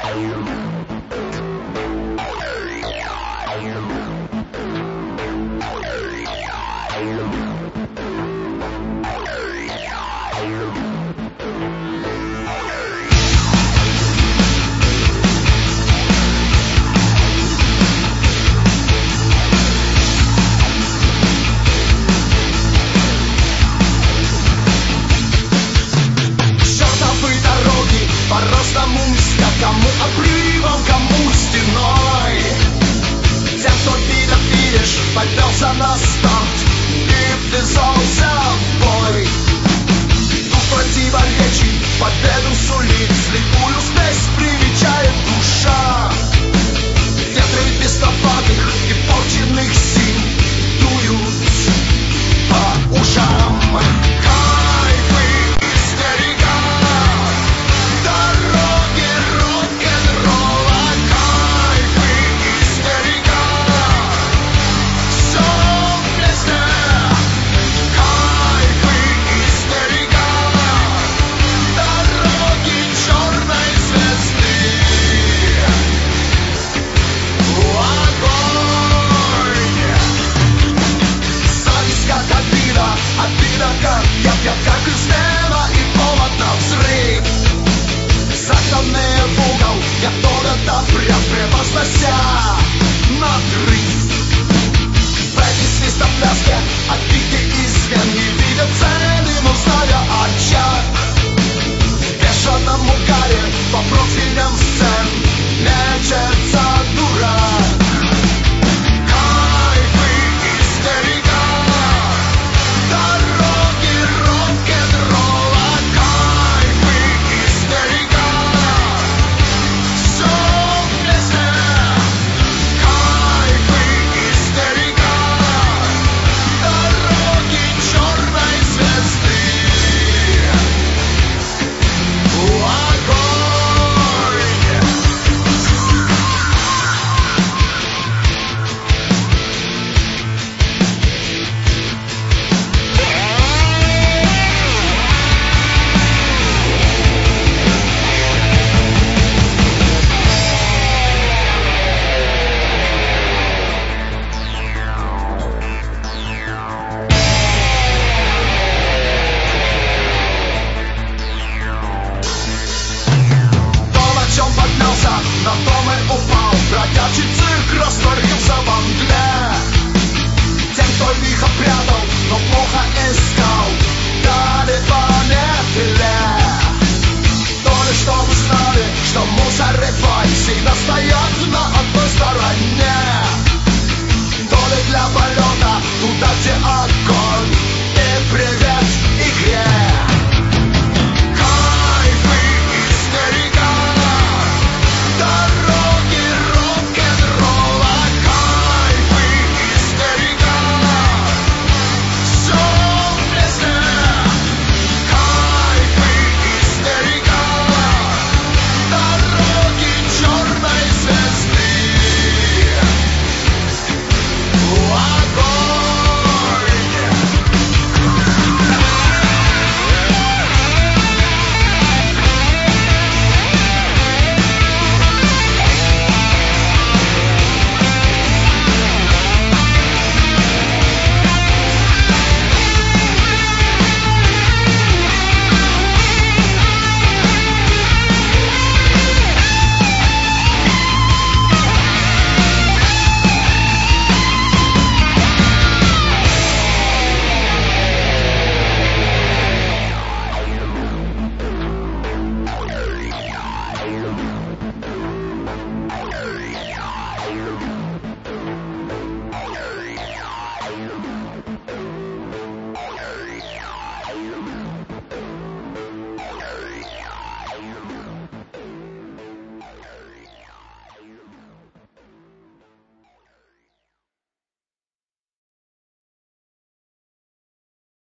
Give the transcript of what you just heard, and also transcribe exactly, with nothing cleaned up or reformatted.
По-разному мстят, кому обрывом, кому стеной. Тем, кто видят, видишь, поднялся на старт и ввязался в бой. Дух противоречий победу сулит, слепую спесь привечает душа. Ветры бесноватых и порченных сил дуют по ушам. Как из неба и повод на взрыв. Загнанные в угол, готовят обряд, превознося надрыв. В этой свистопляске обиды и смен не видят цены, но зная очаг. В бешеном угаре по профилям сцен мечется дурак. На том и упал, бродячий